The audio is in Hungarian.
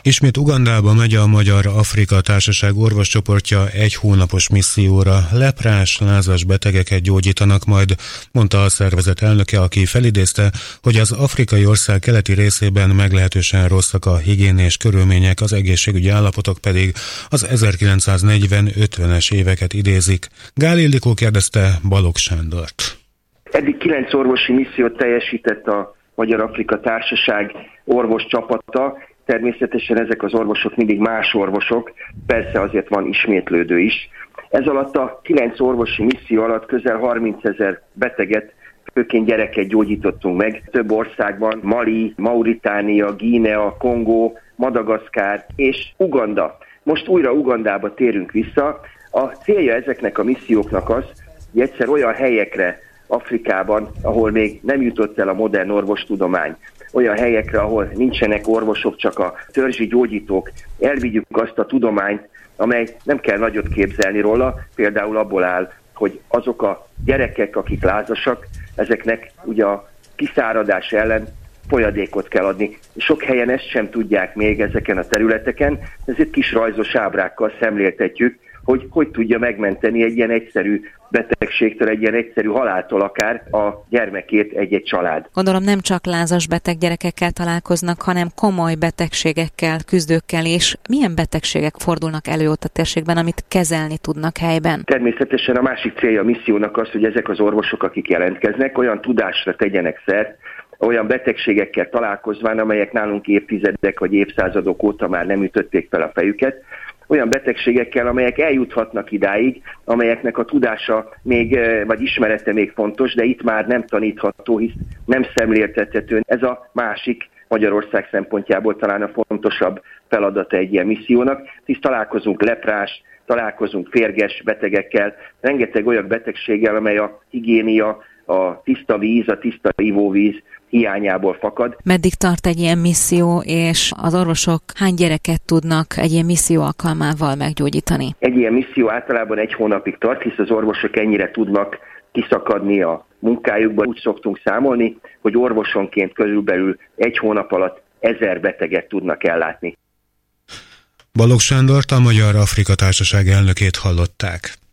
Ismét Ugandába megy a Magyar-Afrika Társaság orvoscsoportja egy hónapos misszióra. Leprás, lázas betegeket gyógyítanak majd, mondta a szervezet elnöke, aki felidézte, hogy az afrikai ország keleti részében meglehetősen rosszak a higiénés körülmények, az egészségügyi állapotok pedig az 1940-50-es éveket idézik. Gál Ildikó kérdezte Balogh Sándort. Eddig 9 orvosi missziót teljesített a Magyar-Afrika Társaság orvos csapata. Természetesen ezek az orvosok mindig más orvosok, persze azért van ismétlődő is. Ez alatt a 9 orvosi misszió alatt közel 30 000 beteget, főként gyereket gyógyítottunk meg. Több országban: Mali, Mauritánia, Guinea, Kongó, Madagaszkár és Uganda. Most újra Ugandába térünk vissza. A célja ezeknek a misszióknak az, hogy egyszer olyan helyekre Afrikában, ahol még nem jutott el a modern orvostudomány, olyan helyekre, ahol nincsenek orvosok, csak a törzsi gyógyítók, elvigyük azt a tudományt, amely nem kell nagyot képzelni róla, például abból áll, hogy azok a gyerekek, akik lázasak, ezeknek ugye a kiszáradás ellen folyadékot kell adni. Sok helyen ezt sem tudják még ezeken a területeken, ezért kis rajzos ábrákkal szemléltetjük, hogy tudja megmenteni egy ilyen egyszerű betegségtől, egy ilyen egyszerű haláltól akár a gyermekét egy-egy család. Gondolom nem csak lázas beteg gyerekekkel találkoznak, hanem komoly betegségekkel, küzdőkkel, és milyen betegségek fordulnak elő ott a térségben, amit kezelni tudnak helyben? Természetesen a másik célja a missziónak az, hogy ezek az orvosok, akik jelentkeznek, olyan tudásra tegyenek szert, olyan betegségekkel találkozván, amelyek nálunk évtizedek vagy évszázadok óta már nem ütötték fel a fejüket, olyan betegségekkel, amelyek eljuthatnak idáig, amelyeknek a tudása még, vagy ismerete még fontos, de itt már nem tanítható, hisz nem szemléltethető. Ez a másik, Magyarország szempontjából talán a fontosabb feladata egy ilyen missziónak, hisz találkozunk leprás, találkozunk férges betegekkel, rengeteg olyan betegséggel, amely a higiénia, a tiszta víz, a tiszta ivóvíz hiányából fakad. Meddig tart egy ilyen misszió, és az orvosok hány gyereket tudnak egy ilyen misszió alkalmával meggyógyítani? Egy ilyen misszió általában 1 hónapig tart, hisz az orvosok ennyire tudnak kiszakadni a munkájukban. Úgy szoktunk számolni, hogy orvosonként körülbelül 1 hónap alatt 1000 beteget tudnak ellátni. Balogh Sándort, a Magyar-Afrika Társaság elnökét hallották.